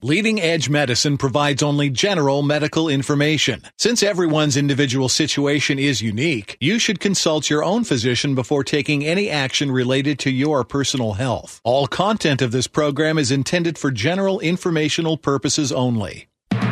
Leading Edge Medicine provides only general medical information. Since everyone's individual situation is unique, you should consult your own physician before taking any action related to your personal health. All content of this program is intended for general informational purposes only.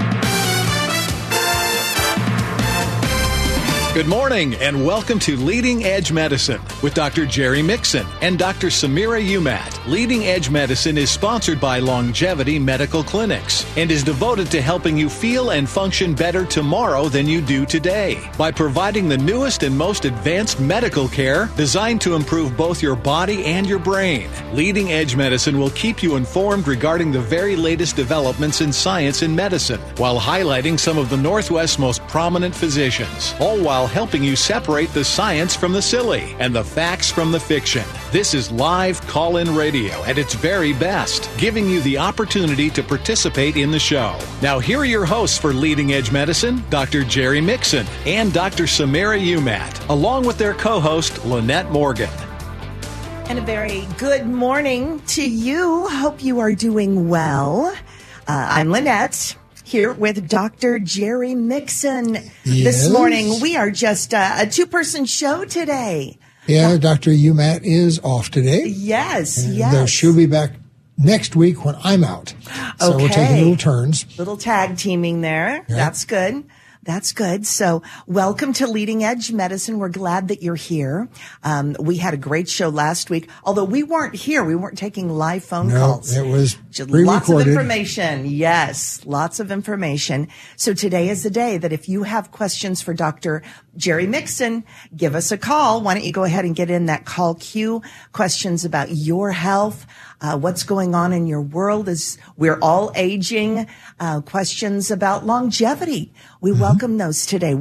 Good morning and welcome to Leading Edge Medicine with Dr. Jerry Mixon and Dr. Samira Umat. Leading Edge Medicine is sponsored by Longevity Medical Clinics and is devoted to helping you feel and function better tomorrow than you do today by providing the newest and most advanced medical care designed to improve both your body and your brain. Leading Edge Medicine will keep you informed regarding the very latest developments in science and medicine while highlighting some of the Northwest's most prominent physicians, all while helping you separate the science from the silly and the facts from the fiction. This is live call-in radio at its very best, giving you the opportunity to participate in the show. Now, here are your hosts for Leading Edge Medicine, Dr. Jerry Mixon and Dr. Samira Umat, along with their co-host, Lynette Morgan. And a very good morning to you. Hope you are doing well. I'm Lynette, here with Dr. Jerry Mixon. Yes. This morning, we are just a two-person show today. Yeah, Dr. Umat is off today. Yes, and yes. She'll be back next week when I'm out. So okay. We're taking little turns. Little tag teaming there. Yeah. That's good. That's good. So welcome to Leading Edge Medicine. We're glad that you're here. We had a great show last week, although we weren't here. We weren't taking live phone calls. It was pre-recorded. Lots of information. Yes, lots of information. So today is the day that if you have questions for Dr. Jerry Mixon, give us a call. Why don't you go ahead and get in that call queue? Questions about your health, what's going on in your world as we're all aging, questions about longevity. We welcome those today.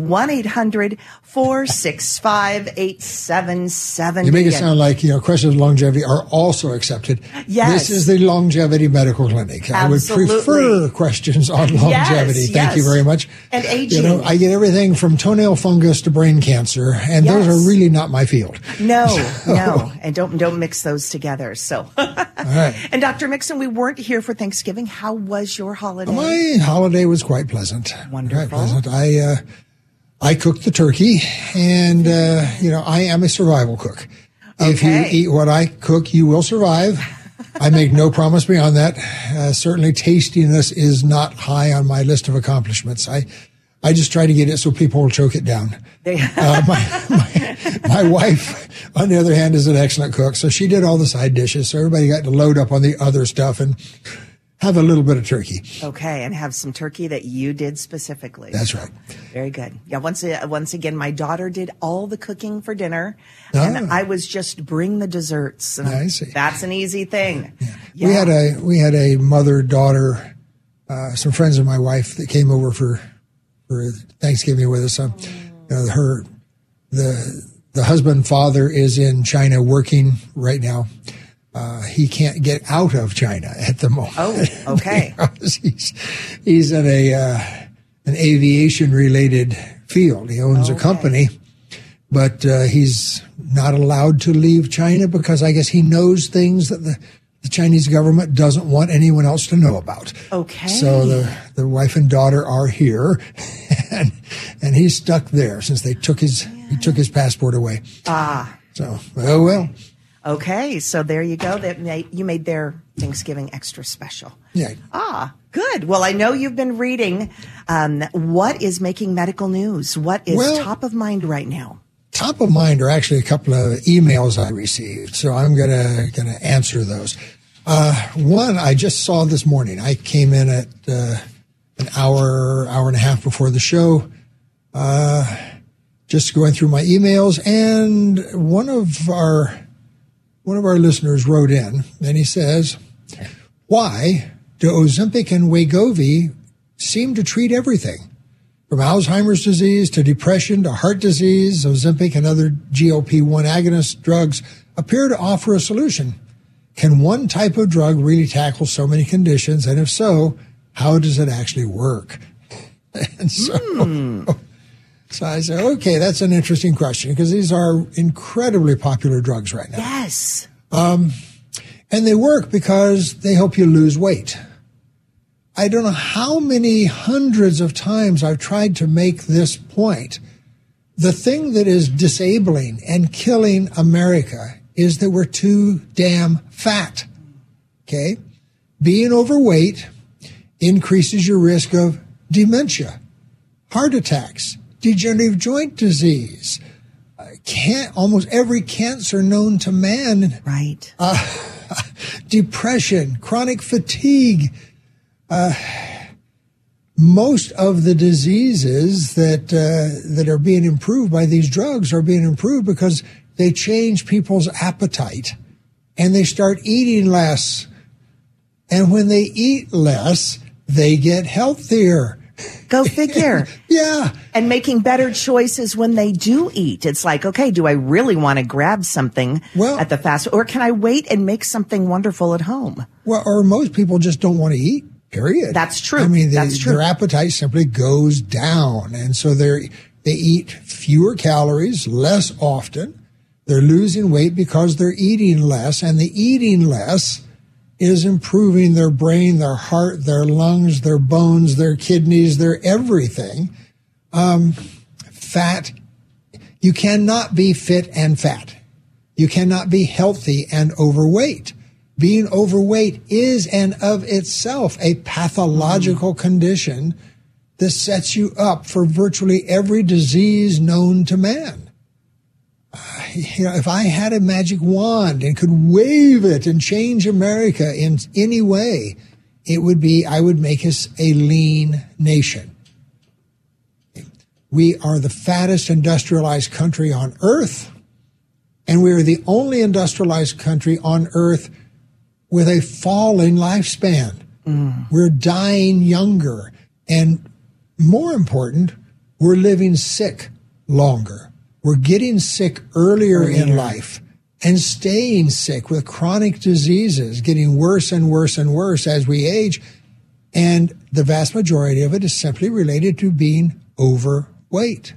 1-800-465-8770. You make it sound like, questions of longevity are also accepted. Yes. This is the Longevity Medical Clinic. Absolutely. I would prefer questions on longevity. Yes, Thank you very much. And aging. I get everything from toenail fungus to brain cancer, and those are really not my field. No. And don't mix those together. So, all right. And Dr. Mixon, we weren't here for Thanksgiving. How was your holiday? My holiday was quite pleasant. Wonderful. Quite pleasant. I cooked the turkey, and I am a survival cook. Okay. If you eat what I cook, you will survive. I make no promise beyond that. Certainly, tastiness is not high on my list of accomplishments. I just try to get it so people will choke it down. My wife, on the other hand, is an excellent cook, so she did all the side dishes. So everybody got to load up on the other stuff and have a little bit of turkey. Okay, and have some turkey that you did specifically. That's right. Very good. Yeah, once again, my daughter did all the cooking for dinner, and I was just bring the desserts. And I see. That's an easy thing. Yeah. Yeah. We had a mother-daughter, some friends of my wife that came over for Thanksgiving with us. The husband father is in China working right now. He can't get out of China at the moment. Oh, okay. He's in an aviation related field. He owns a company, but he's not allowed to leave China because I guess he knows things that the Chinese government doesn't want anyone else to know about. Okay. So the wife and daughter are here, and he's stuck there since he took his passport away. So, oh well. Okay, so there you go. You made their Thanksgiving extra special. Yeah. Good. Well, I know you've been reading. What is making medical news? What is top of mind right now? Top of mind are actually a couple of emails I received, so I'm gonna answer those. One I just saw this morning. I came in at an hour and a half before the show, just going through my emails, and one of our listeners wrote in, and he says, "Why do Ozempic and Wegovy seem to treat everything? From Alzheimer's disease to depression to heart disease, Ozempic and other GLP-1 agonist drugs appear to offer a solution. Can one type of drug really tackle so many conditions? And if so, how does it actually work?" And so I said, okay, that's an interesting question because these are incredibly popular drugs right now. Yes. And they work because they help you lose weight. I don't know how many hundreds of times I've tried to make this point. The thing that is disabling and killing America is that we're too damn fat. Okay? Being overweight increases your risk of dementia, heart attacks, degenerative joint disease, almost every cancer known to man. Right. Depression, chronic fatigue. Most of the diseases that are being improved by these drugs are being improved because they change people's appetite and they start eating less. And when they eat less, they get healthier. Go figure. Yeah. And making better choices when they do eat. It's like, okay, do I really want to grab something at the fast food, or can I wait and make something wonderful at home? Well, or most people just don't want to eat, period. That's true. I mean, That's true. Their appetite simply goes down. And so they eat fewer calories less often. They're losing weight because they're eating less, and the eating less is improving their brain, their heart, their lungs, their bones, their kidneys, their everything. Fat, you cannot be fit and fat. You cannot be healthy and overweight. Being overweight is and of itself a pathological condition that sets you up for virtually every disease known to man. If I had a magic wand and could wave it and change America in any way, it would be, I would make us a lean nation. We are the fattest industrialized country on earth, and we are the only industrialized country on earth with a falling lifespan. We're dying younger, and more important, we're living sick longer. We're getting sick earlier in life and staying sick with chronic diseases, getting worse and worse and worse as we age. And the vast majority of it is simply related to being overweight.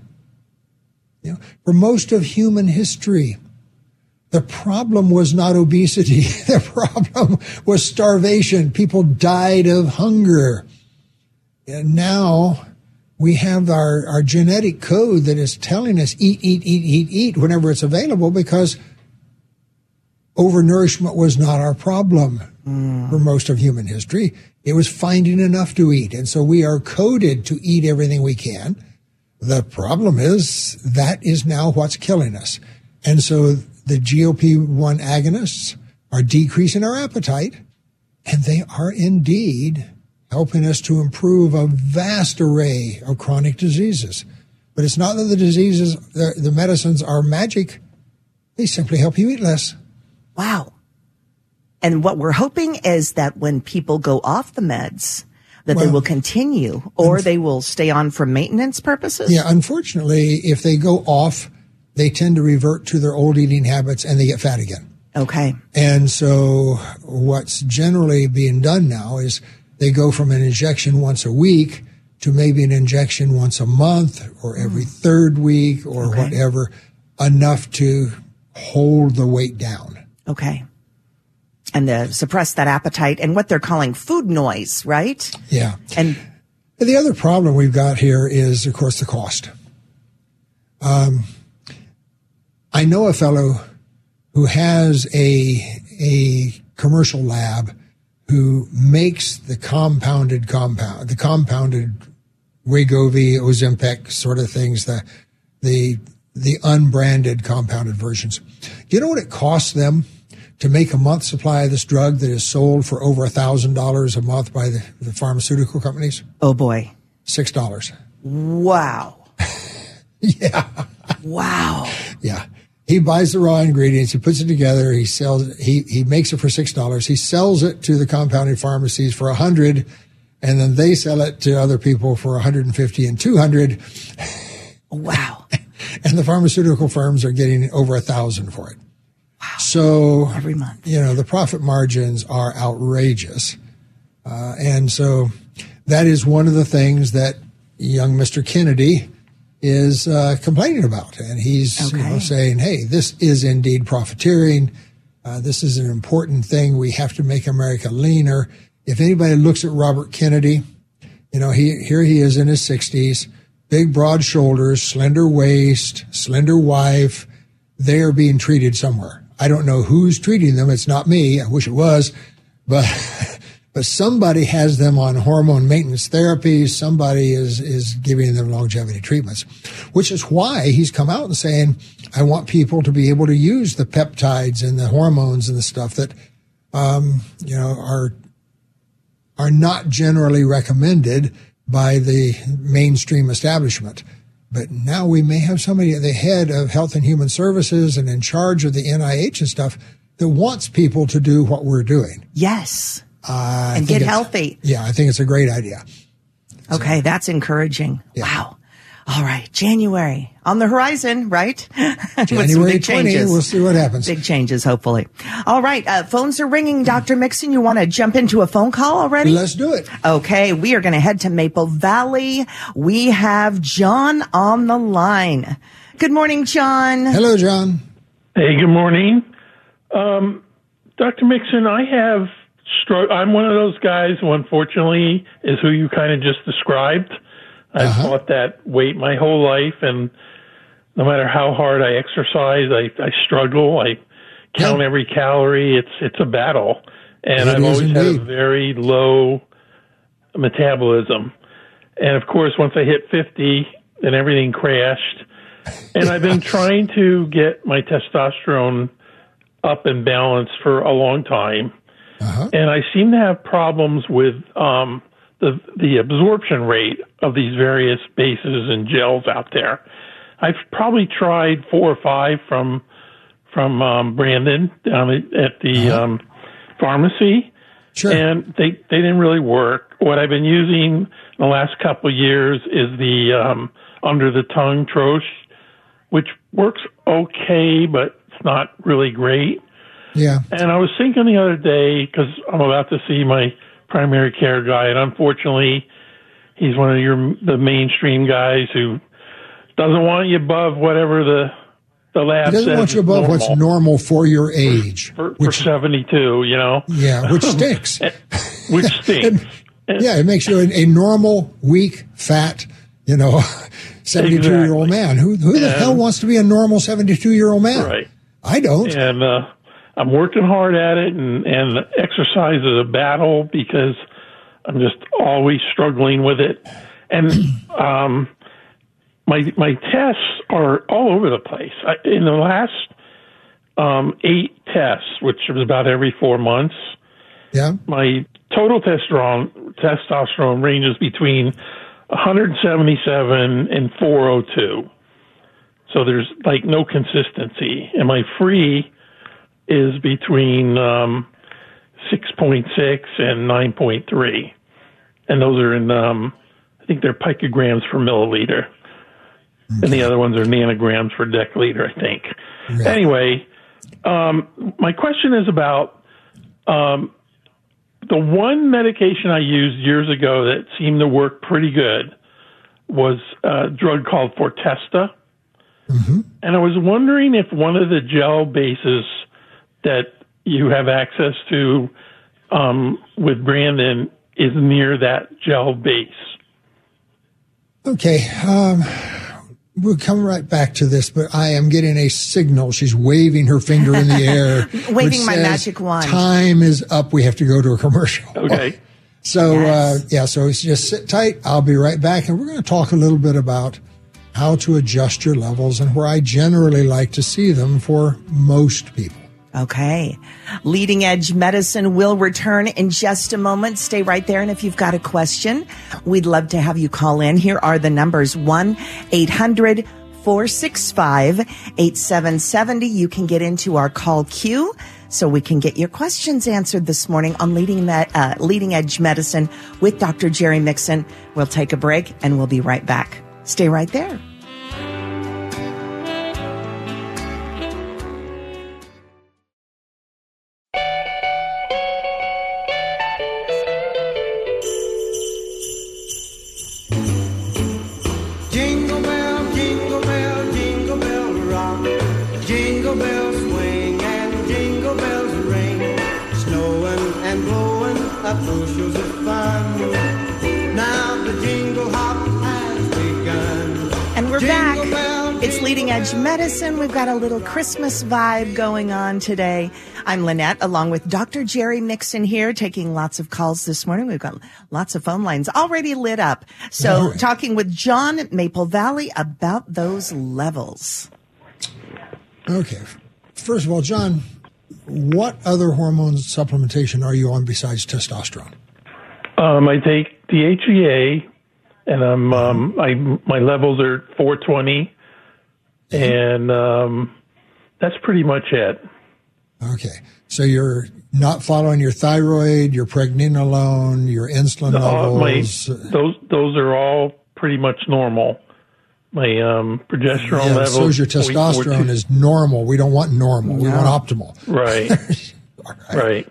For most of human history, the problem was not obesity. The problem was starvation. People died of hunger. And now we have our genetic code that is telling us eat whenever it's available, because overnourishment was not our problem for most of human history. It was finding enough to eat. And so we are coded to eat everything we can. The problem is that is now what's killing us. And so the GLP-1 agonists are decreasing our appetite, and they are indeed helping us to improve a vast array of chronic diseases. But it's not that the diseases, the medicines are magic. They simply help you eat less. Wow. And what we're hoping is that when people go off the meds, that they will continue, or they will stay on for maintenance purposes? Yeah, unfortunately, if they go off, they tend to revert to their old eating habits and they get fat again. Okay. And so what's generally being done now is they go from an injection once a week to maybe an injection once a month or every third week or whatever, enough to hold the weight down. Okay. And suppress that appetite and what they're calling food noise, right? Yeah. And the other problem we've got here is, of course, the cost. I know a fellow who has a commercial lab who makes the compounded Wegovy, Ozempic sort of things, the unbranded compounded versions. Do you know what it costs them to make a month's supply of this drug that is sold for over $1,000 a month by the pharmaceutical companies? Oh boy. $6. Wow. Yeah. Wow. Yeah. He buys the raw ingredients, he puts it together, he sells it, he makes it for $6. He sells it to the compounding pharmacies for $100, and then they sell it to other people for $150 and $200. Wow. And the pharmaceutical firms are getting over $1,000 for it. Wow. So every month, the profit margins are outrageous. And so that is one of the things that young Mr. Kennedy is complaining about. And he's saying, hey, this is indeed profiteering. This is an important thing. We have to make America leaner. if anybody looks at Robert Kennedy, here he is in his 60s, big, broad shoulders, slender waist, slender wife. They are being treated somewhere. I don't know who's treating them. It's not me. I wish it was, but somebody has them on hormone maintenance therapy. Somebody is giving them longevity treatments, which is why he's come out and saying, I want people to be able to use the peptides and the hormones and the stuff that, are not generally recommended by the mainstream establishment. But now we may have somebody at the head of Health and Human Services and in charge of the NIH and stuff that wants people to do what we're doing. Yes. And get healthy. Yeah, I think it's a great idea. Okay, that's encouraging. Yeah. Wow. All right, January on the horizon, right? January 20, we'll see what happens. Big changes, hopefully. All right, phones are ringing. Dr. Mixon, you want to jump into a phone call already? Let's do it. Okay, we are going to head to Maple Valley. We have John on the line. Good morning, John. Hello, John. Hey, good morning. Dr. Mixon, I'm one of those guys who unfortunately is who you kind of just described. I've fought that weight my whole life, and no matter how hard I exercise, I struggle. I count every calorie. It's a battle, and I've always had a very low metabolism. And of course, once I hit 50, then everything crashed. And I've been trying to get my testosterone up and balanced for a long time. And I seem to have problems with the absorption rate of these various bases and gels out there. I've probably tried 4 or 5 from Brandon down at the pharmacy, and they didn't really work. What I've been using in the last couple of years is the under the tongue Troche, which works okay, but it's not really great. Yeah. And I was thinking the other day, because I'm about to see my primary care guy, and unfortunately, he's one of the mainstream guys who doesn't want you above whatever the lab says. He doesn't want you above what's normal for your age. For 72, Yeah, which stinks. Which stinks. It makes you a normal, weak, fat, 72-year-old man. Who the hell wants to be a normal 72-year-old man? Right. I don't. And I'm working hard at it, and exercise is a battle because I'm just always struggling with it. And my tests are all over the place. In the last 8 tests, which was about every 4 months, my total testosterone ranges between 177 and 402. So there's no consistency. And my free is between 6.6 and 9.3. And those are in, I think they're picograms per milliliter. Okay. And the other ones are nanograms per deciliter, I think. Yeah. Anyway, my question is about the one medication I used years ago that seemed to work pretty good was a drug called Fortesta. And I was wondering if one of the gel bases that you have access to with Brandon is near that gel base. Okay. We'll come right back to this, but I am getting a signal. She's waving her finger in the air. Waving my magic wand. Time is up. We have to go to a commercial. Okay. So, so just sit tight. I'll be right back. And we're going to talk a little bit about how to adjust your levels and where I generally like to see them for most people. Okay. Leading Edge Medicine will return in just a moment. Stay right there. And if you've got a question, we'd love to have you call in. Here are the numbers: 1-800-465-8770. You can get into our call queue so we can get your questions answered this morning on Leading Edge Medicine with Dr. Jerry Mixon. We'll take a break and we'll be right back. Stay right there. Jingle bells ring, snowing and blowing up through we're back. It's Leading Edge Medicine. We've got a little Christmas vibe going on today. I'm Lynette, along with Dr. Jerry Mixon here, taking lots of calls this morning. We've got lots of phone lines already lit up. So talking with John at Maple Valley about those levels. Okay. First of all, John, what other hormone supplementation are you on besides testosterone? I take DHEA, and my levels are 420, and that's pretty much it. Okay, so you're not following your thyroid, your pregnenolone, your insulin levels. Those are all pretty much normal. My progesterone level. So is your testosterone is normal. We don't want normal. We want optimal. Right. Right.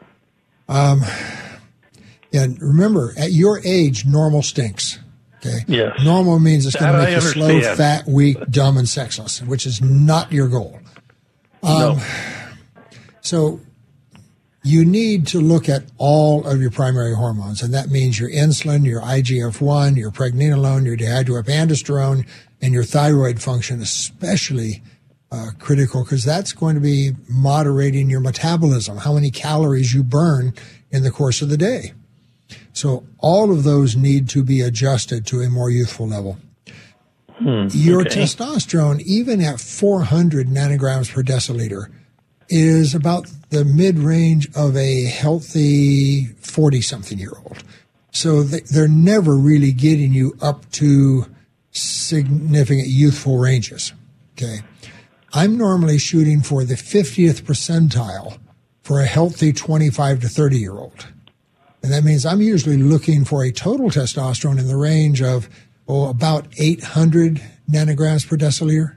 And remember, at your age, normal stinks. Okay. Yes. Normal means it's going to make you slow, fat, weak, dumb, and sexless, which is not your goal. No. So you need to look at all of your primary hormones, and that means your insulin, your IGF-1, your pregnenolone, your dihydroepiandrosterone, and your thyroid function, especially critical, because that's going to be moderating your metabolism, how many calories you burn in the course of the day. So all of those need to be adjusted to a more youthful level. Your testosterone, even at 400 nanograms per deciliter, is about the mid-range of a healthy 40-something-year-old. So they're never really getting you up to significant youthful ranges. Okay, I'm normally shooting for the 50th percentile for a healthy 25 to 30-year-old. And that means I'm usually looking for a total testosterone in the range of about 800 nanograms per deciliter.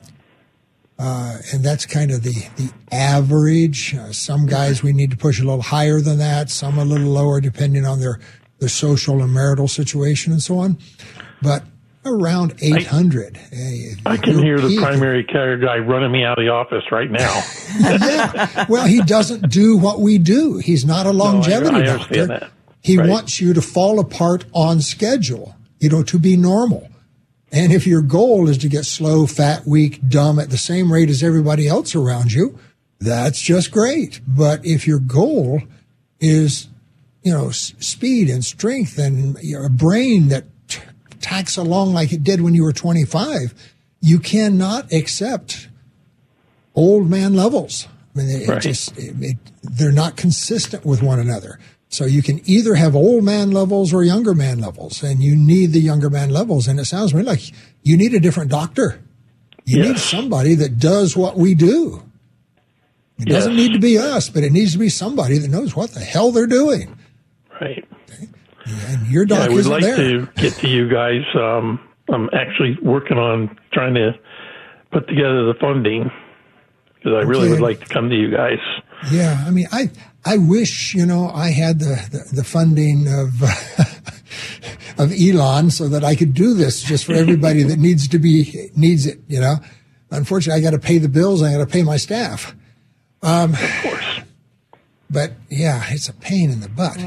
And that's kind of the average. Some guys we need to push a little higher than that, some a little lower depending on their social and marital situation and so on. But around 800. I can hear the primary care guy running me out of the office right now. Yeah. Well, he doesn't do what we do. He's not a longevity doctor. That. He wants you to fall apart on schedule, to be normal. And if your goal is to get slow, fat, weak, dumb at the same rate as everybody else around you, that's just great. But if your goal is, speed and strength and a brain that tacks along like it did when you were 25, you cannot accept old man levels. I mean, they're not consistent with one another. So you can either have old man levels or younger man levels, and you need the younger man levels. And it sounds to me like you need a different doctor. You need somebody that does what we do. It doesn't need to be us, but it needs to be somebody that knows what the hell they're doing. Right. Okay? And your doc isn't there. I would like to get to you guys. I'm actually working on trying to put together the funding because I really would like to come to you guys. Yeah, I mean, I wish, I had the funding of of Elon so that I could do this just for everybody that needs it, Unfortunately, I got to pay the bills. I got to pay my staff. Of course. But yeah, it's a pain in the butt.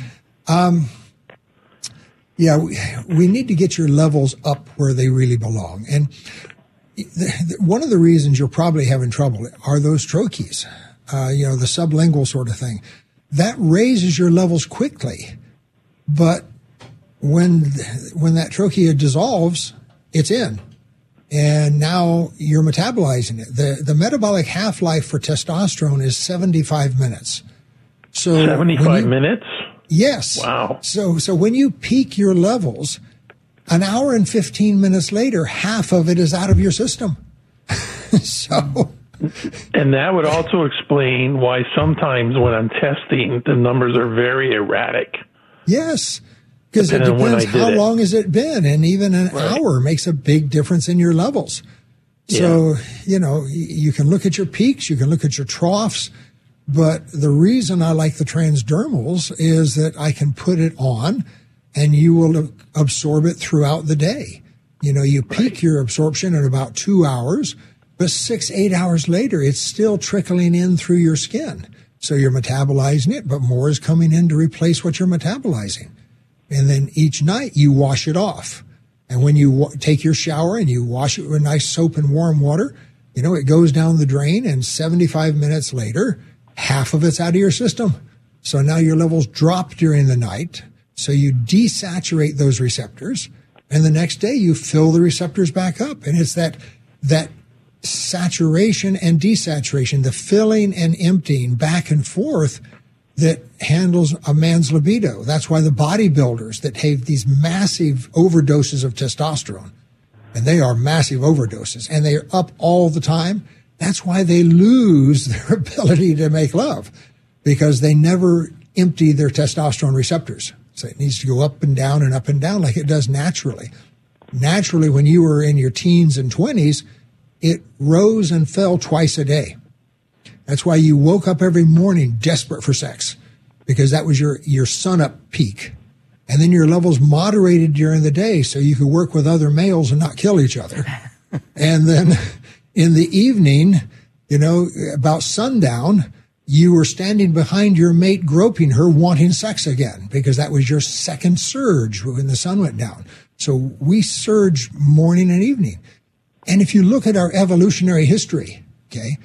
Yeah, we need to get your levels up where they really belong. And one of the reasons you're probably having trouble are those troches, the sublingual sort of thing. That raises your levels quickly. But when that trachea dissolves, it's in. And now you're metabolizing it. The metabolic half-life for testosterone is 75 minutes. So 75 minutes? Yes. Wow. So when you peak your levels, an hour and 15 minutes later, half of it is out of your system. And that would also explain why sometimes when I'm testing, the numbers are very erratic. Yes. Because it depends how long has it been, and even an hour makes a big difference in your levels. So, you can look at your peaks, you can look at your troughs, but the reason I like the transdermals is that I can put it on and you will absorb it throughout the day. You peak your absorption in about 2 hours, but 6-8 hours later, it's still trickling in through your skin. So you're metabolizing it, but more is coming in to replace what you're metabolizing. And then each night you wash it off. And when you take your shower and you wash it with nice soap and warm water, it goes down the drain, and 75 minutes later, half of it's out of your system. So now your levels drop during the night. So you desaturate those receptors, and the next day you fill the receptors back up. And it's that saturation and desaturation, the filling and emptying back and forth that handles a man's libido. That's why the bodybuilders that have these massive overdoses of testosterone, and they are massive overdoses, and they are up all the time, that's why they lose their ability to make love, because they never empty their testosterone receptors. So it needs to go up and down like it does naturally. Naturally, when you were in your teens and 20s, it rose and fell twice a day. That's why you woke up every morning desperate for sex, because that was your sun-up peak. And then your levels moderated during the day so you could work with other males and not kill each other. And then in the evening, about sundown, you were standing behind your mate, groping her, wanting sex again, because that was your second surge when the sun went down. So we surge morning and evening. And if you look at our evolutionary history, okay,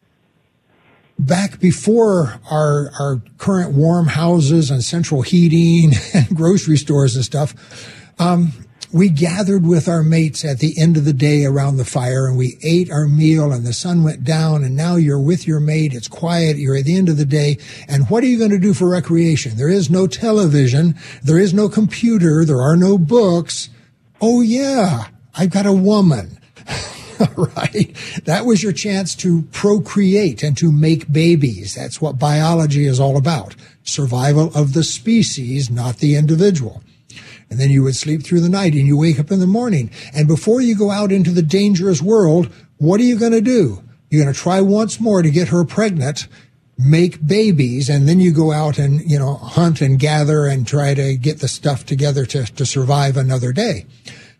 back before our current warm houses and central heating and grocery stores and stuff, we gathered with our mates at the end of the day around the fire, and we ate our meal, and the sun went down, and now you're with your mate. It's quiet. You're at the end of the day. And what are you going to do for recreation? There is no television. There is no computer. There are no books. Oh, yeah, I've got a woman. Right? That was your chance to procreate and to make babies. That's what biology is all about. Survival of the species, not the individual. And then you would sleep through the night and you wake up in the morning. And before you go out into the dangerous world, what are you going to do? You're going to try once more to get her pregnant, make babies, and then you go out and, hunt and gather and try to get the stuff together to survive another day.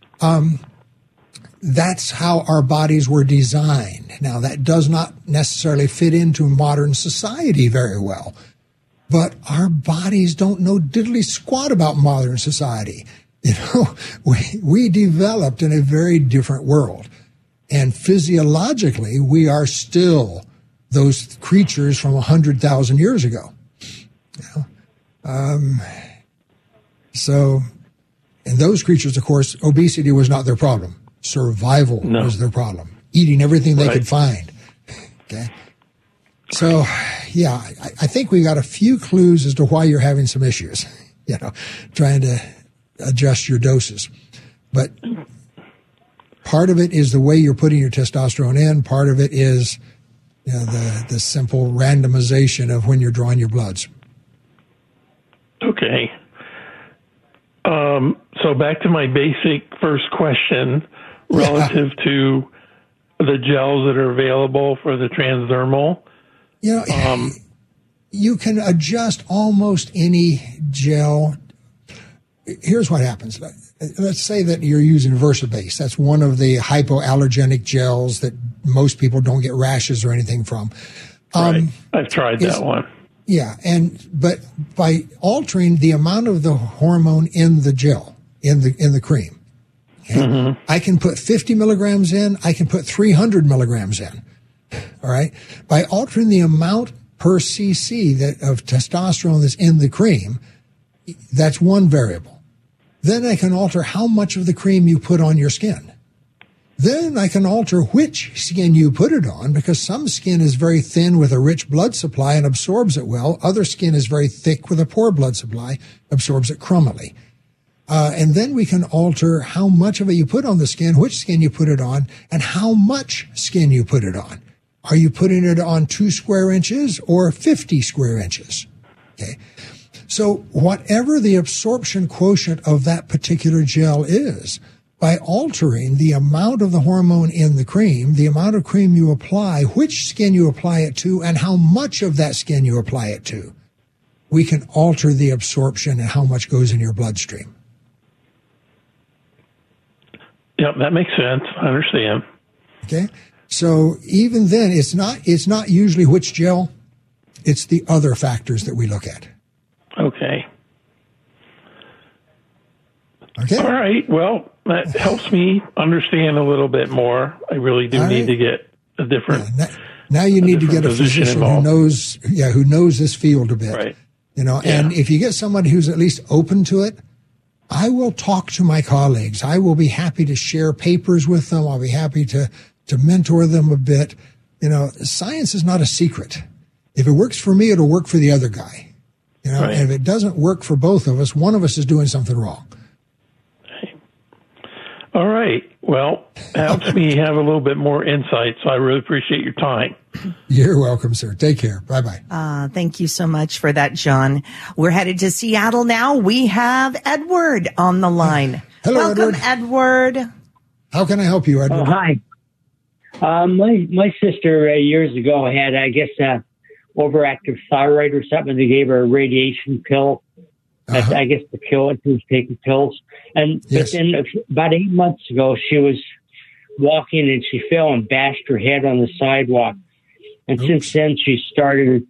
That's how our bodies were designed. Now, that does not necessarily fit into modern society very well, but our bodies don't know diddly squat about modern society. We developed in a very different world, and physiologically, we are still those creatures from 100,000 years ago. So, and those creatures, of course, obesity was not their problem. Survival was their problem. Eating everything they could find. Okay. So, yeah, I think we got a few clues as to why you're having some issues, trying to adjust your doses. But part of it is the way you're putting your testosterone in. Part of it is the simple randomization of when you're drawing your bloods. Okay. So back to my basic first question relative to the gels that are available for the transdermal. You can adjust almost any gel. Here's what happens. Let's say that you're using VersaBase. That's one of the hypoallergenic gels that most people don't get rashes or anything from. Right. I've tried that one. Yeah, but by altering the amount of the hormone in the gel, in the cream, okay, I can put 50 milligrams in, I can put 300 milligrams in. All right? By altering the amount per cc of testosterone that's in the cream, that's one variable. Then I can alter how much of the cream you put on your skin. Then I can alter which skin you put it on, because some skin is very thin with a rich blood supply and absorbs it well. Other skin is very thick with a poor blood supply, absorbs it crumbly. And then we can alter how much of it you put on the skin, which skin you put it on, and how much skin you put it on. Are you putting it on 2 square inches or 50 square inches? Okay. So whatever the absorption quotient of that particular gel is, by altering the amount of the hormone in the cream, the amount of cream you apply, which skin you apply it to, and how much of that skin you apply it to, we can alter the absorption and how much goes in your bloodstream. Yep, that makes sense. I understand. Okay. So even then, it's not usually which gel, it's the other factors that we look at. Okay. Okay. All right. Well, that helps me understand a little bit more. I really do need to get a different. Now you need to get a physician who knows this field a bit. Right. And if you get somebody who's at least open to it, I will talk to my colleagues. I will be happy to share papers with them. I'll be happy to mentor them a bit. Science is not a secret. If it works for me, it'll work for the other guy. And if it doesn't work for both of us, one of us is doing something wrong. All right. Well, it helps me have a little bit more insight, so I really appreciate your time. You're welcome, sir. Take care. Bye-bye. Thank you so much for that, John. We're headed to Seattle now. We have Edward on the line. Hello, welcome, Edward. How can I help you, Edward? Oh, hi. My sister years ago had, I guess, overactive thyroid or something. They gave her a radiation pill. I guess to kill it. She was taking pills. But then about 8 months ago, she was walking and she fell and bashed her head on the sidewalk. And since then, she started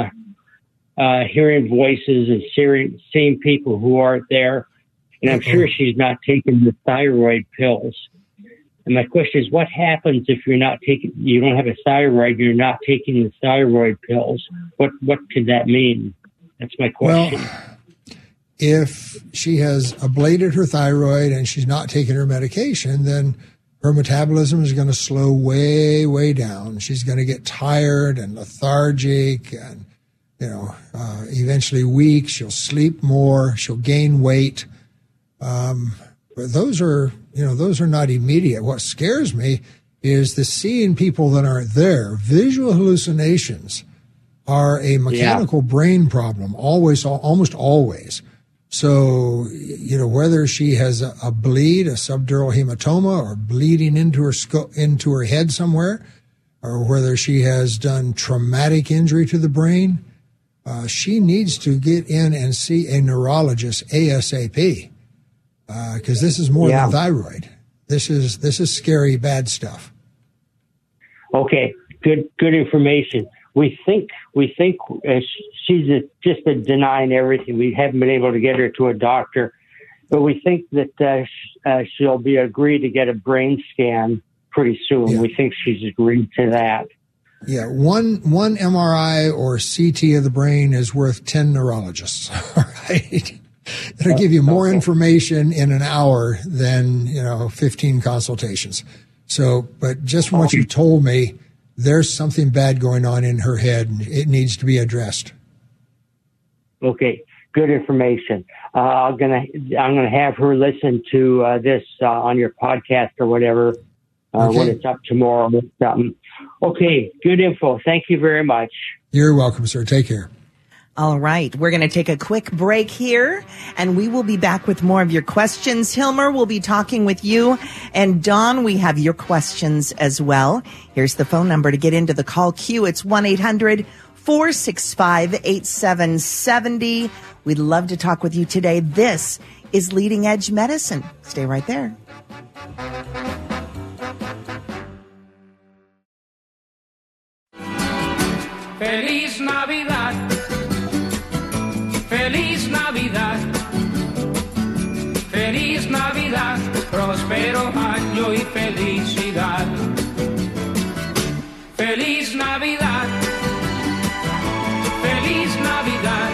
hearing voices and seeing people who aren't there. And I'm sure she's not taking the thyroid pills. And my question is, what happens if you don't have a thyroid, you're not taking the thyroid pills? What could that mean? That's my question. Well, if she has ablated her thyroid and she's not taking her medication, then her metabolism is going to slow way, way down. She's going to get tired and lethargic and, eventually weak. She'll sleep more. She'll gain weight. But those are not immediate. What scares me is the seeing people that aren't there. Visual hallucinations are a mechanical brain problem, almost always. So, whether she has a bleed, a subdural hematoma, or bleeding into her head somewhere, or whether she has done traumatic injury to the brain, she needs to get in and see a neurologist ASAP. Because this is more than thyroid. This is scary, bad stuff. Okay, good information. We think she's just denying everything. We haven't been able to get her to a doctor, but we think that she'll be agreed to get a brain scan pretty soon. Yeah. We think she's agreed to that. Yeah, one MRI or CT of the brain is worth 10 neurologists. All right. It'll give you more information in an hour than 15 consultations. So, but just from what you told me, there's something bad going on in her head, and it needs to be addressed. Okay, good information. I'm gonna have her listen to this on your podcast or whatever when it's up tomorrow. Okay, good info. Thank you very much. You're welcome, sir. Take care. All right. We're going to take a quick break here, and we will be back with more of your questions. Hilmer will be talking with you. And Dawn, we have your questions as well. Here's the phone number to get into the call queue. It's 1-800-465-8770. We'd love to talk with you today. This is Leading Edge Medicine. Stay right there. Feliz Navidad. Feliz Navidad, feliz Navidad, próspero año y felicidad. Feliz Navidad, feliz Navidad,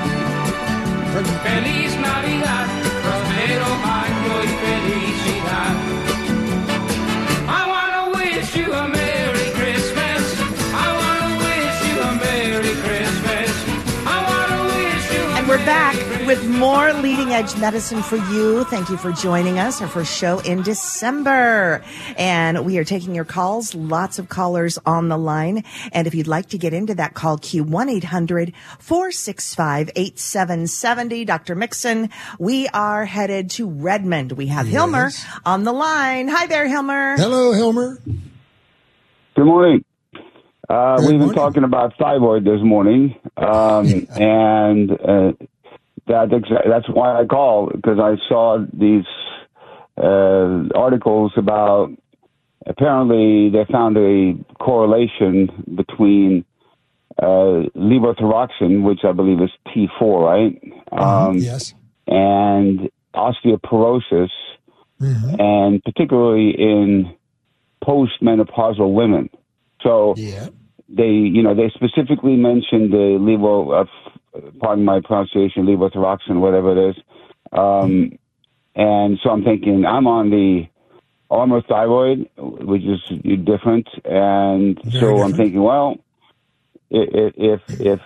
feliz Navidad, próspero año y felicidad. I wanna wish you a Merry Christmas. I wanna wish you a Merry Christmas. We're back with more Leading Edge Medicine for you. Thank you for joining us, our first show in December. And we are taking your calls, lots of callers on the line. And if you'd like to get into that call queue, 1-800-465-8770. Dr. Mixon, we are headed to Redmond. We have Hilmer on the line. Hi there, Hilmer. Hello, Hilmer. Good morning. We've been talking about thyroid this morning, and that's why I called, because I saw these articles about, apparently they found a correlation between levothyroxine, which I believe is T4, right? Yes. And osteoporosis and particularly in postmenopausal women. So they specifically mentioned the pardon my pronunciation, levothyroxine, whatever it is. And so I'm thinking I'm on the Armour Thyroid, which is different. And so I'm thinking, well, if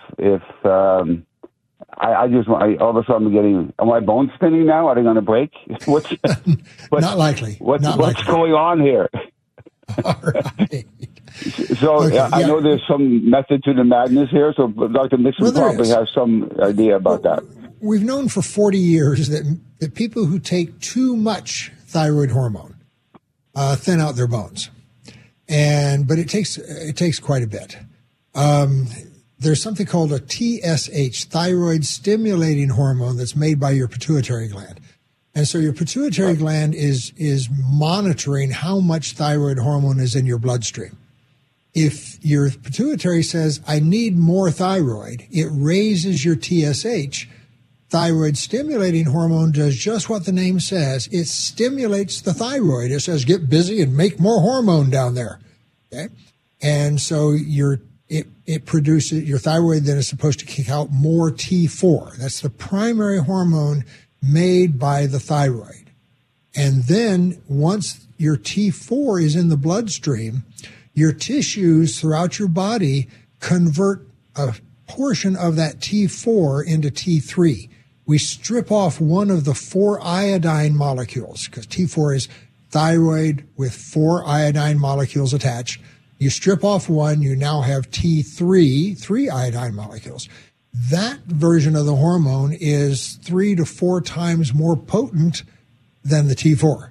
I all of a sudden I'm getting, are my bones spinning now? Are they going to break? Not likely. What's going on here? All right. So I know there's some method to the madness here. So Dr. Mixon probably has some idea about that. We've known for 40 years that people who take too much thyroid hormone thin out their bones, but it takes quite a bit. There's something called a TSH, thyroid stimulating hormone, that's made by your pituitary gland. And so your pituitary gland is monitoring how much thyroid hormone is in your bloodstream. If your pituitary says, I need more thyroid, it raises your TSH. Thyroid stimulating hormone does just what the name says. It stimulates the thyroid. It says, get busy and make more hormone down there. Okay? And so it produces, your thyroid then is supposed to kick out more T4. That's the primary hormone made by the thyroid. And then once your T4 is in the bloodstream, your tissues throughout your body convert a portion of that T4 into T3. We strip off one of the 4 iodine molecules, because T4 is thyroid with 4 iodine molecules attached. You strip off one, you now have T3, 3 iodine molecules. That version of the hormone is 3 to 4 times more potent than the T4.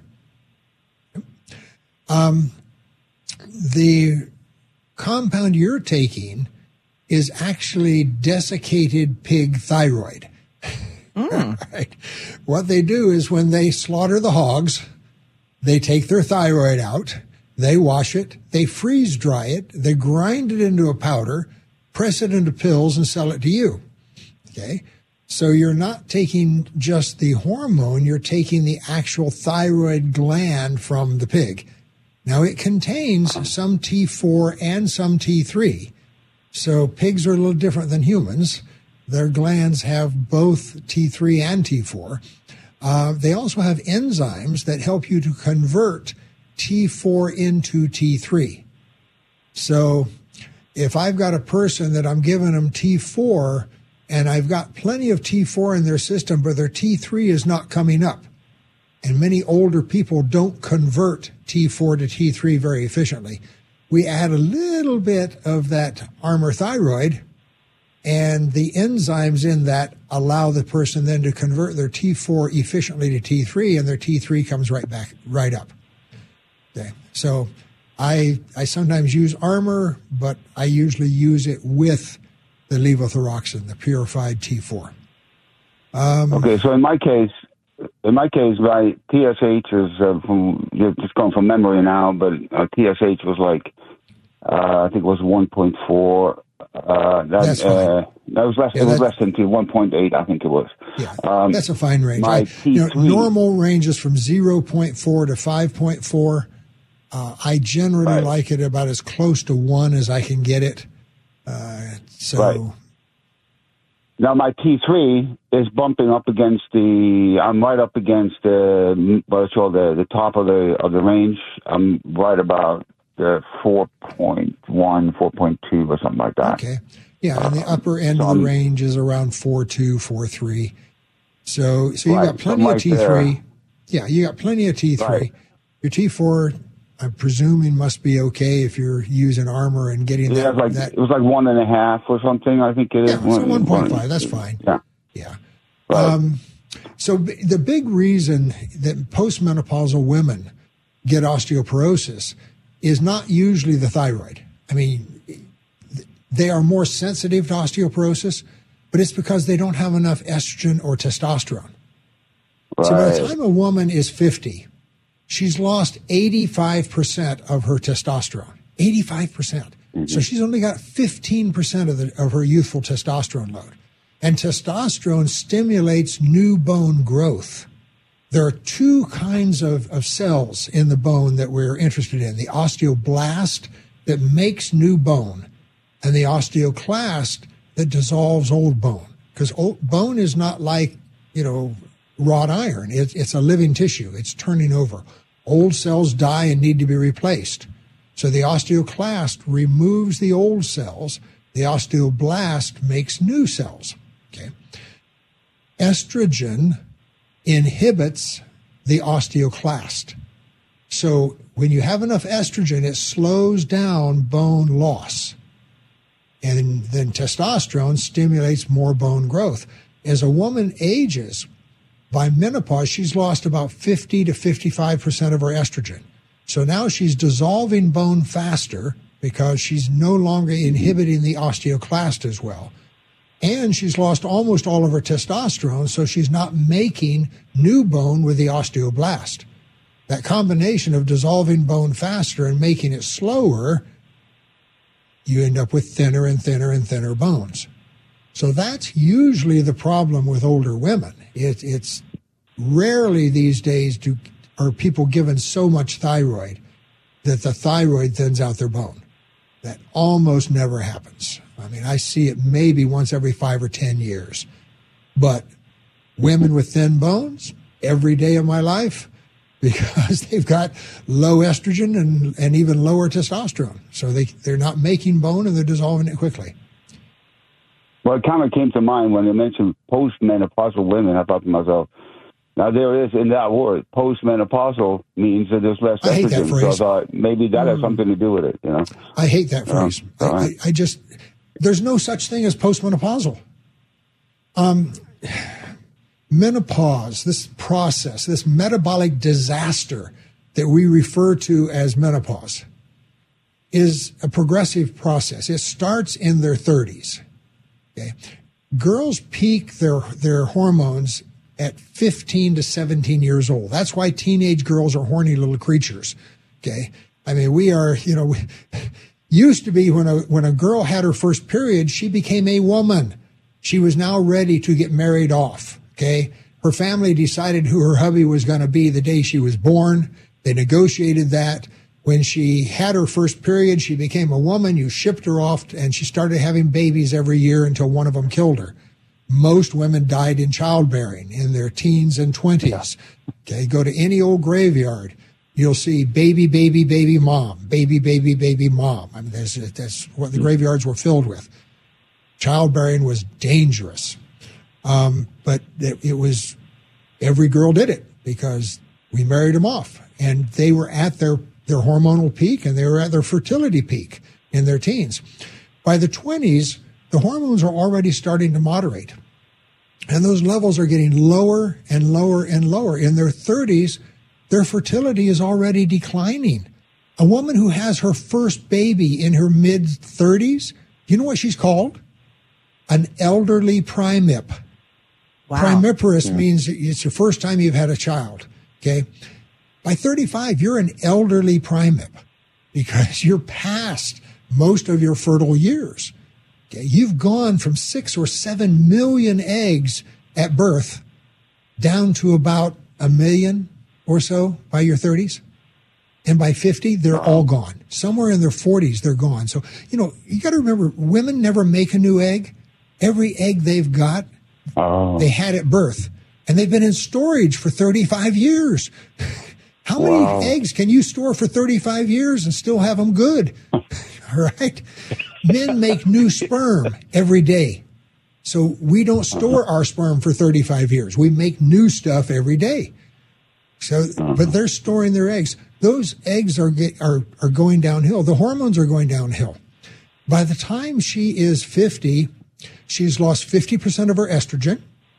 The compound you're taking is actually desiccated pig thyroid. Right. What they do is when they slaughter the hogs, they take their thyroid out, they wash it, they freeze dry it, they grind it into a powder, press it into pills, and sell it to you. Okay? So you're not taking just the hormone, you're taking the actual thyroid gland from the pig. Now, it contains some T4 and some T3. So pigs are a little different than humans. Their glands have both T3 and T4. They also have enzymes that help you to convert T4 into T3. So if I've got a person that I'm giving them T4 and I've got plenty of T4 in their system, but their T3 is not coming up, and many older people don't convert T4 to T3 very efficiently, we add a little bit of that Armour Thyroid, and the enzymes in that allow the person then to convert their T4 efficiently to T3, and their T3 comes right up. Okay. So I sometimes use Armour, but I usually use it with the levothyroxine, the purified T4. Okay, so in my case, my TSH is you're just going from memory now, but TSH was like, I think it was 1.4. That's fine. That was less. It was less than 1.8. I think it was. Yeah, that's a fine range. Normal ranges from 0.4 to 5.4. I generally like it about as close to 1 as I can get it. Now my T3 is bumping up against I'm right up against what's called the top of the range. I'm right about 4.1, 4.2 or something like that. Okay. Yeah, and the upper end of the range is around 4.2, 4.3. So you got plenty of T3. There. Yeah, you got plenty of T3. Right. Your T4, I'm presuming, must be okay if you're using Armour and getting that. It was like 1.5 or something. I think it is. Yeah, so 1.5. That's fine. Yeah. Right. So the big reason that postmenopausal women get osteoporosis is not usually the thyroid. I mean, they are more sensitive to osteoporosis, but it's because they don't have enough estrogen or testosterone. Right. So by the time a woman is 50, she's lost 85% of her testosterone. 85%. Mm-hmm. So she's only got 15% of her youthful testosterone load. And testosterone stimulates new bone growth. There are two kinds of cells in the bone that we're interested in: the osteoblast that makes new bone, and the osteoclast that dissolves old bone. Because bone is not like, wrought iron. It's a living tissue. It's turning over. Old cells die and need to be replaced. So the osteoclast removes the old cells. The osteoblast makes new cells. Okay. Estrogen inhibits the osteoclast. So when you have enough estrogen, it slows down bone loss. And then testosterone stimulates more bone growth. As a woman ages, by menopause, she's lost about 50 to 55% of her estrogen. So now she's dissolving bone faster because she's no longer inhibiting the osteoclast as well. And she's lost almost all of her testosterone, so she's not making new bone with the osteoblast. That combination of dissolving bone faster and making it slower, you end up with thinner and thinner and thinner bones. So that's usually the problem with older women. It's rarely these days are people given so much thyroid that the thyroid thins out their bone. That almost never happens. I mean, I see it maybe once every 5 or 10 years. But women with thin bones, every day of my life, because they've got low estrogen and even lower testosterone. So they're not making bone and they're dissolving it quickly. Well, it kind of came to mind when you mentioned postmenopausal women. I thought to myself, now there is in that word, postmenopausal means that there's less estrogen. I hate that phrase. So I thought maybe that has something to do with it, I hate that phrase. I just, there's no such thing as postmenopausal. Menopause, this process, this metabolic disaster that we refer to as menopause, is a progressive process. It starts in their 30s. Okay. Girls peak their hormones at 15 to 17 years old. That's why teenage girls are horny little creatures. Okay. I mean, we are, used to be when a girl had her first period, she became a woman. She was now ready to get married off. Okay. Her family decided who her hubby was going to be the day she was born. They negotiated that. When she had her first period, she became a woman. You shipped her off, and she started having babies every year until one of them killed her. Most women died in childbearing in their teens and 20s. Okay, go to any old graveyard, you'll see baby, baby, baby, mom, baby, baby, baby, mom. I mean, that's what the graveyards were filled with. Childbearing was dangerous, but it was every girl did it because we married them off, and they were at their hormonal peak, and they were at their fertility peak in their teens. By the 20s, the hormones are already starting to moderate, and those levels are getting lower and lower and lower. In their 30s, their fertility is already declining. A woman who has her first baby in her mid-30s, you know what she's called? An elderly primip. Wow. Primiparous means it's the first time you've had a child, okay? By 35, you're an elderly primip because you're past most of your fertile years. Okay? You've gone from 6 or 7 million eggs at birth down to about 1 million or so by your 30s. And by 50, they're all gone. Somewhere in their 40s, they're gone. So, you got to remember, women never make a new egg. Every egg they've got, they had at birth. And they've been in storage for 35 years. How many eggs can you store for 35 years and still have them good? All right. Men make new sperm every day. So we don't store our sperm for 35 years. We make new stuff every day. So, but they're storing their eggs. Those eggs are going downhill. The hormones are going downhill. By the time she is 50, she's lost 50% of her estrogen.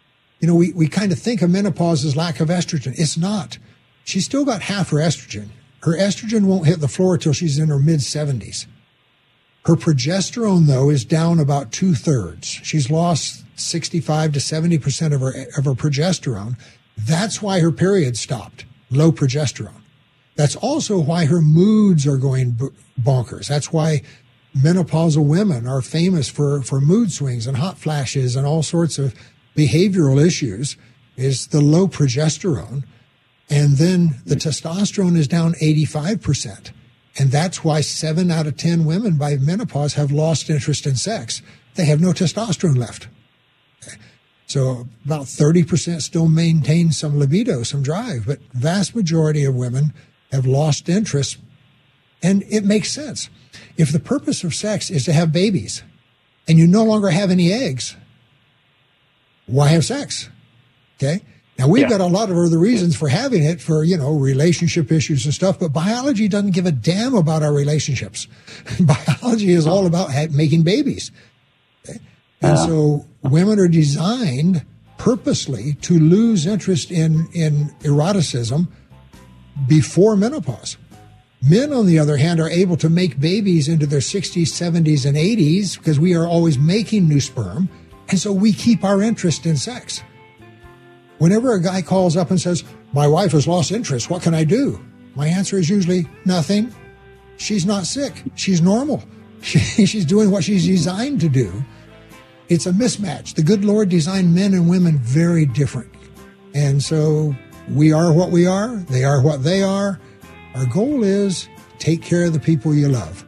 We kind of think of menopause as lack of estrogen. It's not. She's still got half her estrogen. Her estrogen won't hit the floor till she's in her mid-70s. Her progesterone, though, is down about 2/3. She's lost 65 to 70% of her progesterone. That's why her period stopped, low progesterone. That's also why her moods are going bonkers. That's why menopausal women are famous for mood swings and hot flashes and all sorts of behavioral issues, is the low progesterone. And then the testosterone is down 85%. And that's why 7 out of 10 women by menopause have lost interest in sex. They have no testosterone left. Okay. So about 30% still maintain some libido, some drive, but vast majority of women have lost interest. And it makes sense. If the purpose of sex is to have babies and you no longer have any eggs, why have sex? Okay. Now, we've got a lot of other reasons for having it, for, relationship issues and stuff, but biology doesn't give a damn about our relationships. Biology is all about making babies. Okay? And so women are designed purposely to lose interest in eroticism before menopause. Men, on the other hand, are able to make babies into their 60s, 70s, and 80s because we are always making new sperm, and so we keep our interest in sex. Whenever a guy calls up and says, my wife has lost interest, what can I do? My answer is usually nothing. She's not sick. She's normal. She's doing what she's designed to do. It's a mismatch. The good Lord designed men and women very different. And so we are what we are. They are what they are. Our goal is take care of the people you love.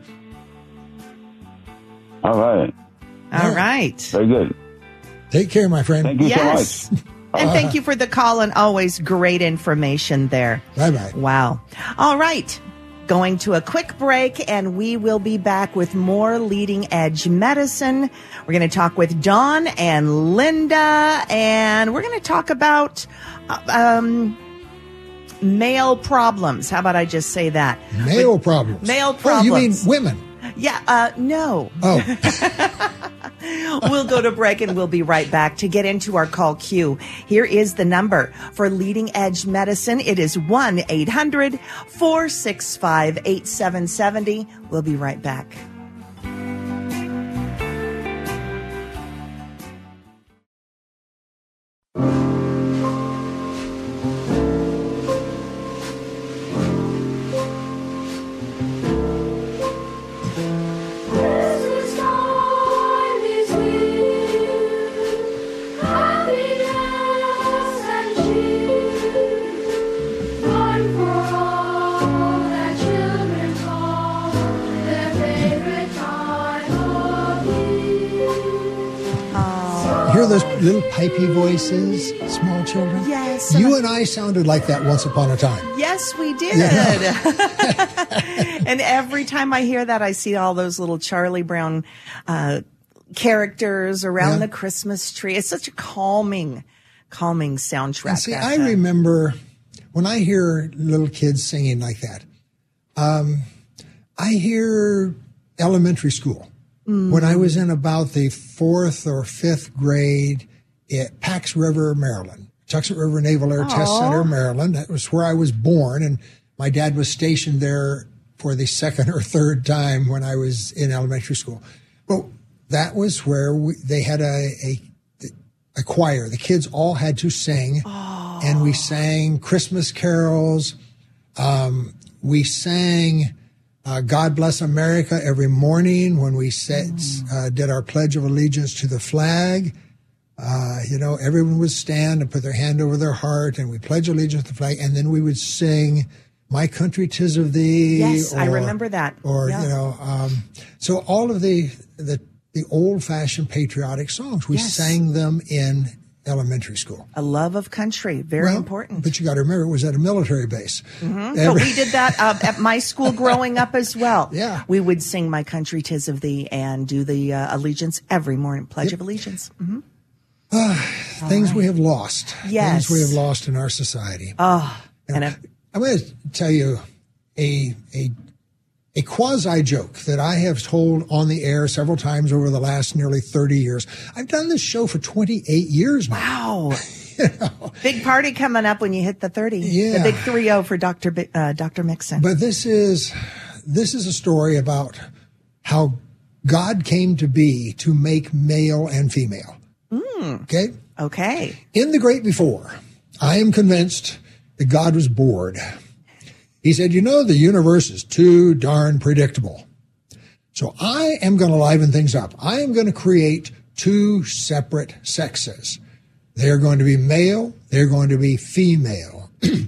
All right. All right. Very good. Take care, my friend. Thank you so much. And thank you for the call, and always great information there. Bye-bye. Wow. All right. Going to a quick break, and we will be back with more Leading Edge Medicine. We're going to talk with Dawn and Linda, and we're going to talk about male problems. How about I just say that? Male problems. Male problems. Oh, you mean women? Yeah, no. Oh. We'll go to break and we'll be right back to get into our call queue. Here is the number for Leading Edge Medicine. It is 1-800-465-8770. We'll be right back. Hear those little pipey voices, small children? Yes. You and I sounded like that once upon a time. Yes, we did. And every time I hear that, I see all those little Charlie Brown characters around the Christmas tree. It's such a calming soundtrack. And see, I remember when I hear little kids singing like that, I hear elementary school. When I was in about the 4th or 5th grade at Pax River, Maryland, Tuxet River Naval Air Test Center, Maryland. That was where I was born, and my dad was stationed there for the 2nd or 3rd time when I was in elementary school. Well, that was where they had a choir. The kids all had to sing, and we sang Christmas carols. We sang God Bless America every morning when we did our Pledge of Allegiance to the flag. Everyone would stand and put their hand over their heart, and we pledge allegiance to the flag, and then we would sing My Country 'Tis of Thee. Yes, I remember that. So all of the old-fashioned patriotic songs, we sang them in elementary school. A love of country, very important. But you got to remember, it was at a military base. Mm-hmm. But we did that at my school growing up as well. Yeah. We would sing My Country 'Tis of Thee and do the allegiance every morning, Pledge of Allegiance. Mm-hmm. Things we have lost. Yes. Things we have lost in our society. I'm going to tell you a quasi joke that I have told on the air several times over the last nearly 30 years. I've done this show for 28 years now. Wow. Big party coming up when you hit the 30. Yeah. The big 3-0 for Dr. Mixon. But this is a story about how God came to be to make male and female. Okay? Okay. In the great before, I am convinced that God was bored. He said, the universe is too darn predictable. So I am going to liven things up. I am going to create 2 separate sexes. They're going to be male. They're going to be female.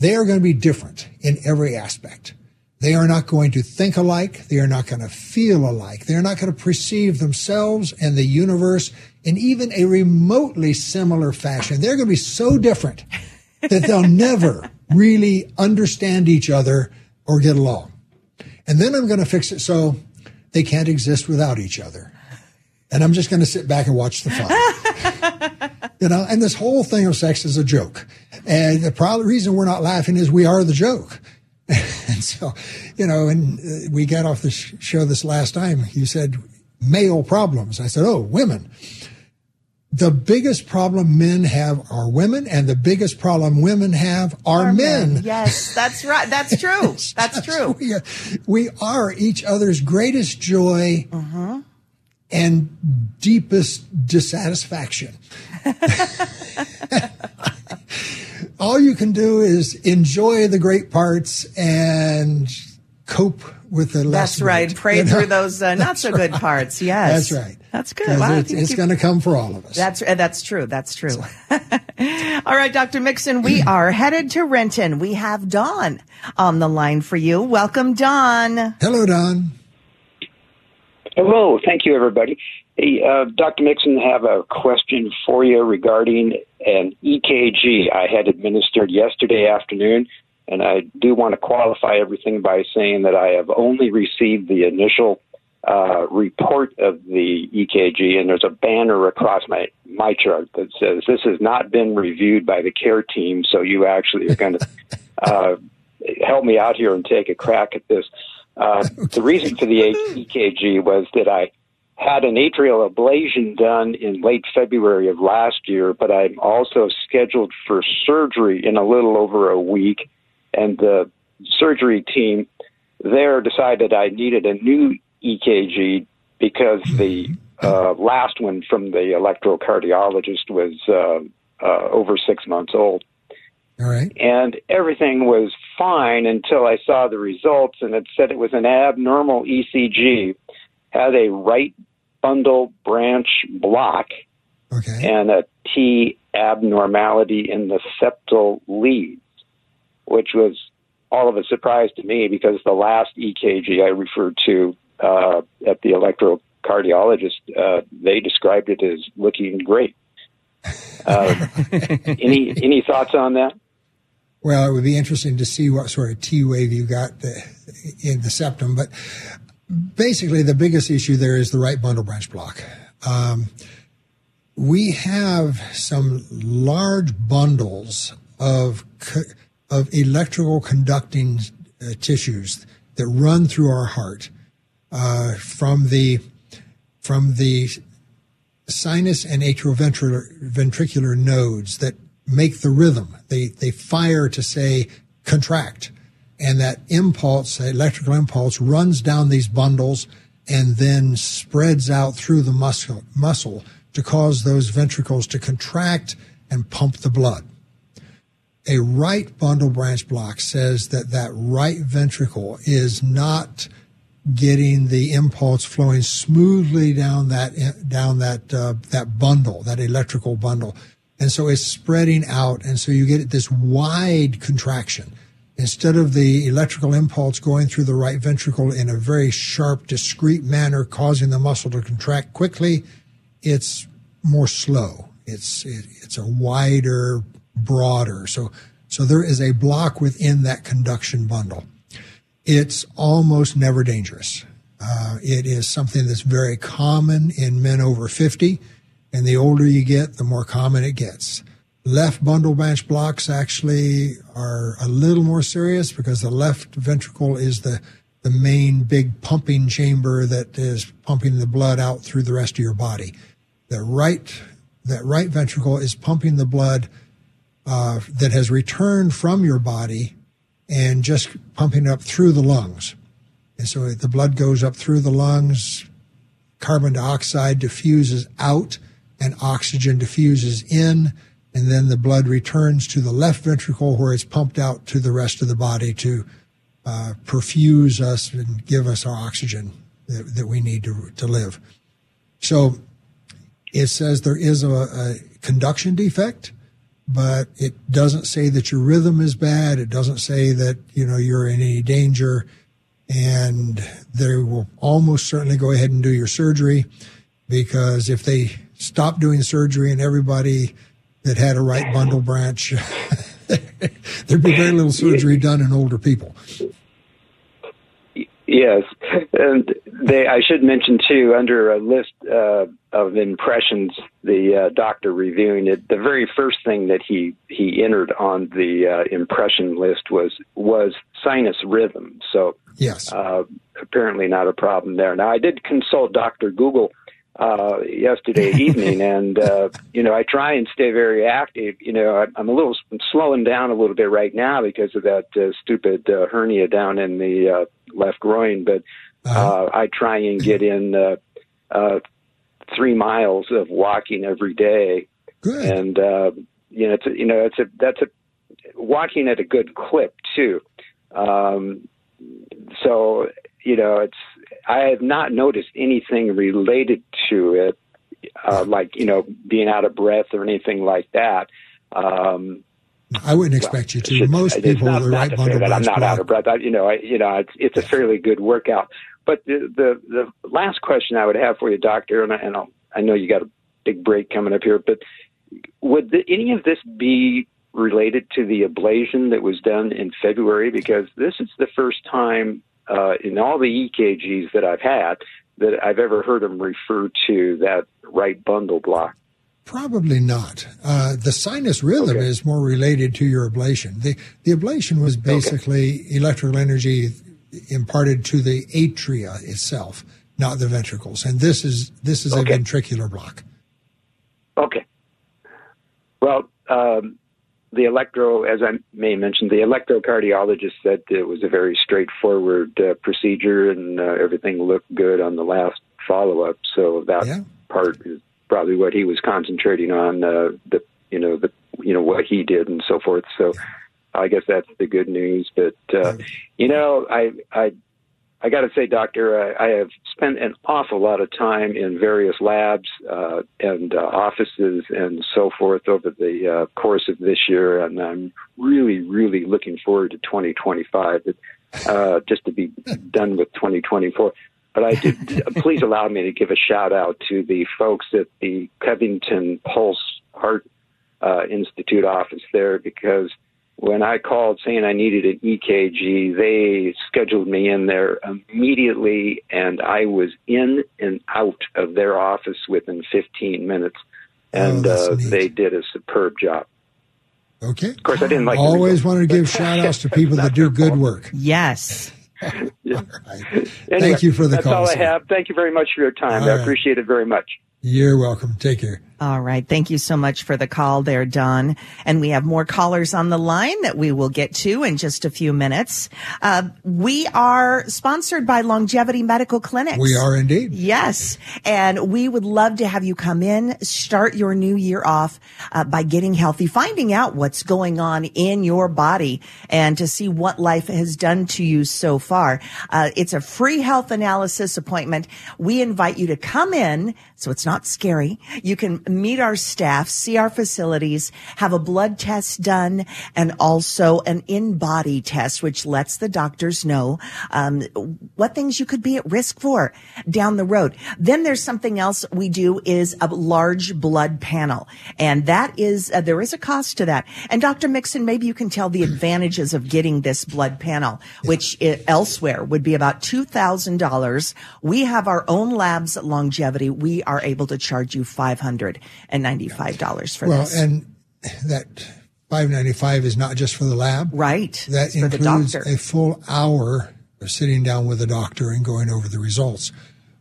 They are going to be different in every aspect. They are not going to think alike. They are not going to feel alike. They are not going to perceive themselves and the universe in even a remotely similar fashion. They're going to be so different that they'll never really understand each other or get along. And then I'm going to fix it so they can't exist without each other. And I'm just going to sit back and watch the fun. And this whole thing of sex is a joke. And the reason we're not laughing is we are the joke. And so, and we got off the show this last time. You said male problems. I said, women. The biggest problem men have are women, and the biggest problem women have are men. Yes, that's right. That's true. That's true. We are each other's greatest joy and deepest dissatisfaction. All you can do is enjoy the great parts and cope with the less. That's right. Pray through those not so good parts. Yes. That's right. That's good. Wow, it's going to come for all of us. That's true. That's true. All right, Dr. Mixon, we are headed to Renton. We have Dawn on the line for you. Welcome, Dawn. Hello, Dawn. Hello. Thank you, everybody. Hey, Dr. Mixon, I have a question for you regarding an EKG I had administered yesterday afternoon, and I do want to qualify everything by saying that I have only received the initial report of the EKG, and there's a banner across my chart that says this has not been reviewed by the care team, so you actually are going to help me out here and take a crack at this. The reason for the EKG was that I had an atrial ablation done in late February of last year, but I'm also scheduled for surgery in a little over a week, and the surgery team there decided I needed a new EKG because the last one from the electrocardiologist was over 6 months old. All right. And everything was fine until I saw the results, and it said it was an abnormal ECG, had a right bundle branch block, and a T abnormality in the septal leads, which was all of a surprise to me because the last EKG I referred to at the electrocardiologist, they described it as looking great. Any thoughts on that? Well, it would be interesting to see what sort of T wave you got in the septum, but basically the biggest issue there is the right bundle branch block. We have some large bundles of electrical conducting tissues that run through our heart from the sinus and atrioventricular nodes that make the rhythm. They fire to say contract, and that impulse, that electrical impulse, runs down these bundles and then spreads out through the muscle to cause those ventricles to contract and pump the blood. A right bundle branch block says that right ventricle is not getting the impulse flowing smoothly down that bundle, that electrical bundle. And so it's spreading out, and so you get this wide contraction. Instead of the electrical impulse going through the right ventricle in a very sharp, discrete manner, causing the muscle to contract quickly, it's more slow. It's a wider, broader. So there is a block within that conduction bundle. It's almost never dangerous. It is something that's very common in men over 50, and the older you get, the more common it gets. Left bundle branch blocks actually are a little more serious because the left ventricle is the main big pumping chamber that is pumping the blood out through the rest of your body. That right ventricle is pumping the blood that has returned from your body and just pumping up through the lungs. And so the blood goes up through the lungs, carbon dioxide diffuses out, and oxygen diffuses in, and then the blood returns to the left ventricle where it's pumped out to the rest of the body to perfuse us and give us our oxygen that we need to live. So it says there is a conduction defect, but it doesn't say that your rhythm is bad. It doesn't say that, you're in any danger. And they will almost certainly go ahead and do your surgery, because if they stop doing surgery and everybody that had a right bundle branch, there'd be very little surgery done in older people. Yes, and I should mention too, under a list of impressions, the doctor reviewing it, the very first thing that he entered on the impression list was sinus rhythm. So yes, apparently not a problem there. Now, I did consult Dr. Google yesterday evening, and I try and stay very active. I'm slowing down a little bit right now because of that stupid hernia down in the left groin, but I try and get in 3 miles of walking every day. Good. And that's walking at a good clip too. So I have not noticed anything related to it, like being out of breath or anything like that. I wouldn't expect you to. Most people with the right bundle branch I'm not out of breath. It's a fairly good workout. But the last question I would have for you, Doctor, and I know you got a big break coming up here, but would any of this be related to the ablation that was done in February? Because this is the first time in all the EKGs that I've had that I've ever heard them refer to that right bundle block. Probably not. The sinus rhythm is more related to your ablation. The ablation was basically electrical energy imparted to the atria itself, not the ventricles. And this is a ventricular block. Okay. Well, the as I may mention, the electrocardiologist said it was a very straightforward procedure, and everything looked good on the last follow-up. So that part is probably what he was concentrating on, what he did and so forth. So I guess that's the good news. But, I got to say, Doctor, I have spent an awful lot of time in various labs and offices and so forth over the course of this year, and I'm really, really looking forward to 2025, just to be done with 2024. But please allow me to give a shout out to the folks at the Covington Pulse Heart Institute office there, because when I called saying I needed an EKG, they scheduled me in there immediately, and I was in and out of their office within 15 minutes, and they did a superb job. Okay. Of course, I didn't like. Always wanted to give shout-outs to people that do good work. Yes. Yeah. All right. Anyway, thank you for the call. That's all I have. Thank you very much for your time. I appreciate it very much. You're welcome. Take care. All right. Thank you so much for the call there, Don. And we have more callers on the line that we will get to in just a few minutes. We are sponsored by Longevity Medical Clinics. We are indeed. Yes. And we would love to have you come in, start your new year off by getting healthy, finding out what's going on in your body, and to see what life has done to you so far. It's a free health analysis appointment. We invite you to come in, so it's not scary. You can meet our staff, see our facilities, have a blood test done, and also an in-body test, which lets the doctors know what things you could be at risk for down the road. Then there's something else we do is a large blood panel, and that is there is a cost to that. And Dr. Mixon, maybe you can tell the advantages of getting this blood panel, which elsewhere would be about $2,000. We have our own labs at Longevity. We are able to charge you $595 for this. Well, and that $595 is not just for the lab. Right. That includes a full hour of sitting down with a doctor and going over the results.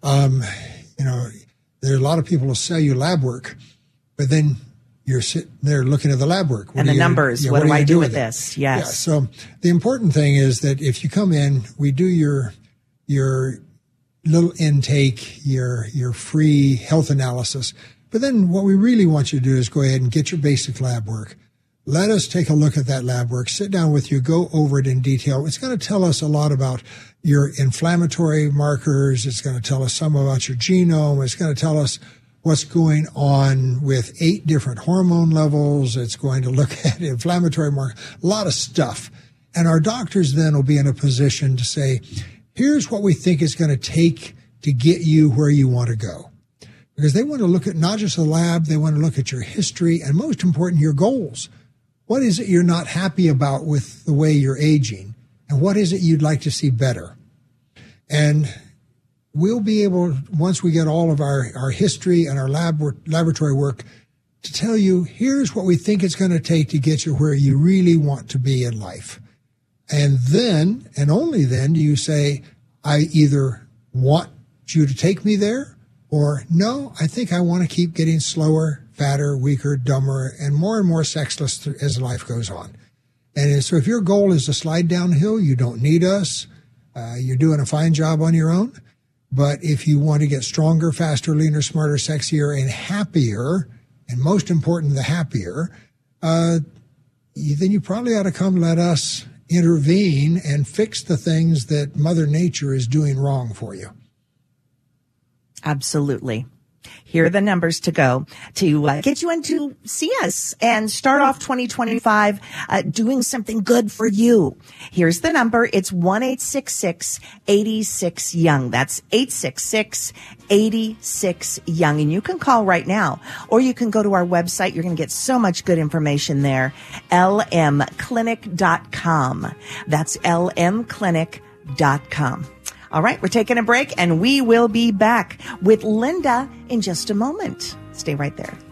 There are a lot of people who sell you lab work, but then you're sitting there looking at the lab work. And the numbers. What do I do with this? Yes. Yeah, so the important thing is that if you come in, we do your little intake, your free health analysis. But then what we really want you to do is go ahead and get your basic lab work. Let us take a look at that lab work, sit down with you, go over it in detail. It's going to tell us a lot about your inflammatory markers. It's going to tell us some about your genome. It's going to tell us what's going on with 8 different hormone levels. It's going to look at inflammatory markers, a lot of stuff. And our doctors then will be in a position to say, here's what we think it's going to take to get you where you want to go. Because they want to look at not just the lab, they want to look at your history, and most important, your goals. What is it you're not happy about with the way you're aging? And what is it you'd like to see better? And we'll be able, once we get all of our history and our laboratory work, to tell you, here's what we think it's going to take to get you where you really want to be in life. And then, and only then, do you say, I either want you to take me there, or no, I think I want to keep getting slower, fatter, weaker, dumber, and more sexless as life goes on. And so if your goal is to slide downhill, you don't need us. You're doing a fine job on your own. But if you want to get stronger, faster, leaner, smarter, sexier, and happier, and most important, the happier, then you probably ought to come let us intervene and fix the things that Mother Nature is doing wrong for you. Absolutely. Here are the numbers to go to get you in to see us and start off 2025 doing something good for you. Here's the number. It's 1-866-86-YOUNG. That's 866-86-YOUNG. And you can call right now, or you can go to our website. You're going to get so much good information there. lmclinic.com. That's lmclinic.com. All right, we're taking a break, and we will be back with Linda in just a moment. Stay right there.